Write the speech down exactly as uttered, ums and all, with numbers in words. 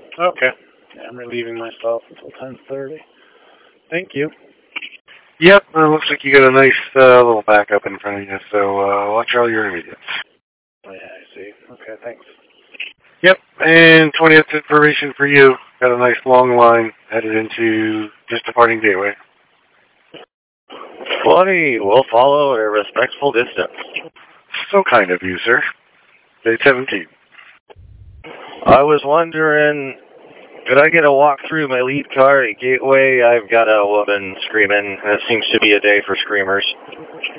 Okay. Yeah, I'm relieving myself until ten thirty. Thank you. Yep, it looks like you got a nice uh, little backup in front of you, so uh, watch all your immediates. Yeah, I see. Okay, thanks. Yep, and twentieth information for you. Got a nice long line headed into just departing gateway. twenty will follow at a respectful distance. So kind of you, sir. Day seventeen. I was wondering, could I get a walk through my lead car at Gateway? I've got a woman screaming. It seems to be a day for screamers.